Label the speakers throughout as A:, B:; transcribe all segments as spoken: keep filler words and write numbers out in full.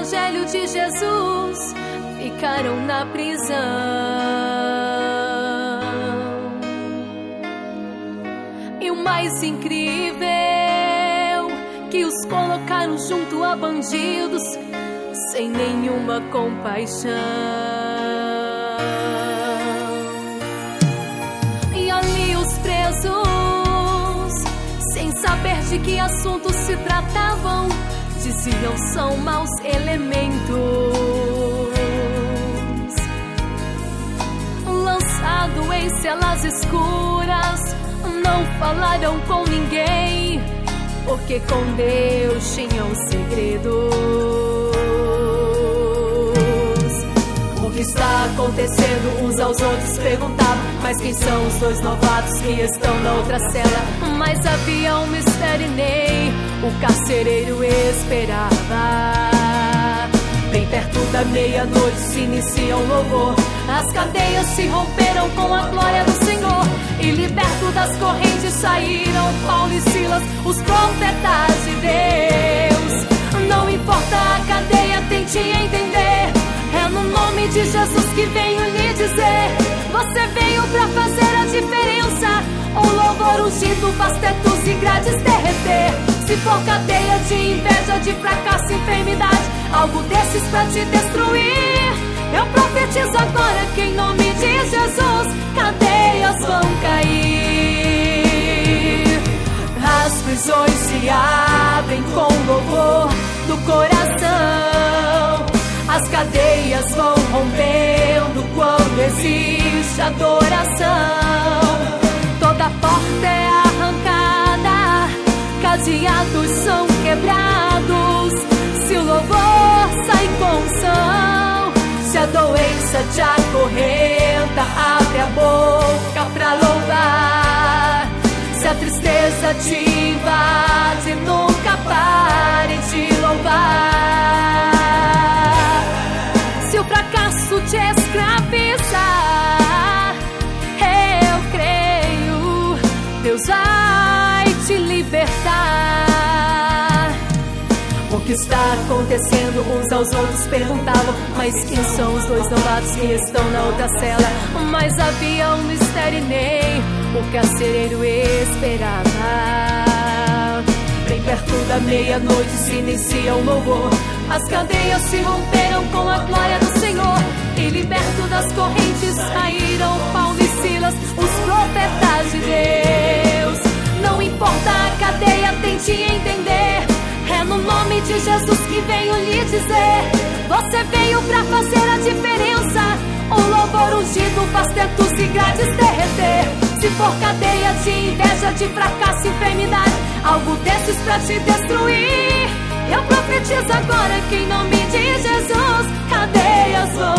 A: evangelho de Jesus ficaram na prisão. E o mais incrível, que os colocaram junto a bandidos sem nenhuma compaixão. E ali os presos, sem saber de que assunto se tratavam, diziam: são maus elementos. Lançado em celas escuras, não falaram com ninguém, porque com Deus tinham segredos. O que está acontecendo? Uns aos outros perguntavam: mas quem são os dois novatos que estão na outra cela? Mas havia um mistério e nem o carcereiro esperava. Bem perto da meia-noite se inicia o louvor. As cadeias se romperam com a glória do Senhor, e liberto das correntes saíram Paulo e Silas, os profetas de Deus. Não importa a cadeia, tente entender, é no nome de Jesus que venho lhe dizer: você veio pra fazer a diferença. O louvor ungido faz tetos e grades derreter. Se for cadeia de inveja, de fracasso, enfermidade, algo desses pra te destruir, eu profetizo agora que em nome de Jesus cadeias vão cair. As prisões se abrem com louvor do coração. As cadeias vão rompendo quando existe adoração. Toda porta é arrancada, cadeados são quebrados. Se o louvor sai com unção, se a doença te acorrenta, abre a boca pra louvar. Se a tristeza te invade, nunca pare de louvar. Se o fracasso te escravizar, eu creio, Deus vai te libertar. O que está acontecendo? Uns aos outros perguntavam: mas quem são os dois novatos que estão na outra cela? Mas havia um mistério e nem o carcereiro esperava. Bem perto da meia-noite se inicia o louvor. As cadeias se romperam com a glória do Senhor, e liberto das correntes saíram Paulo e Silas, os profetas de Deus. Não importa a cadeia, tente entender, é no nome de Jesus que venho lhe dizer: você veio pra fazer a diferença. O louvor ungido faz tetos e grades derreter. Se for cadeia de inveja, de fracasso, enfermidade, algo desses pra te destruir, eu profetizo agora que em nome de Jesus cadeias vão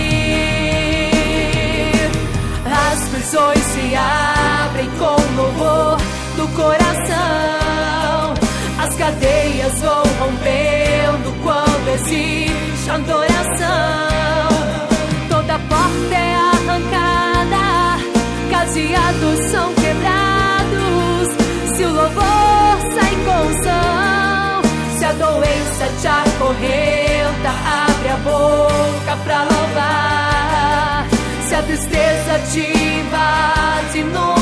A: cair. As prisões se abrem com louvor do coração. As cadeias vão rompendo quando existe adoração. Toda porta é arrancada, cadeados são quebrados. Se o louvor sai com unção, se a doença te acorrenta, abre a boca pra louvar. Se a tristeza te invade, não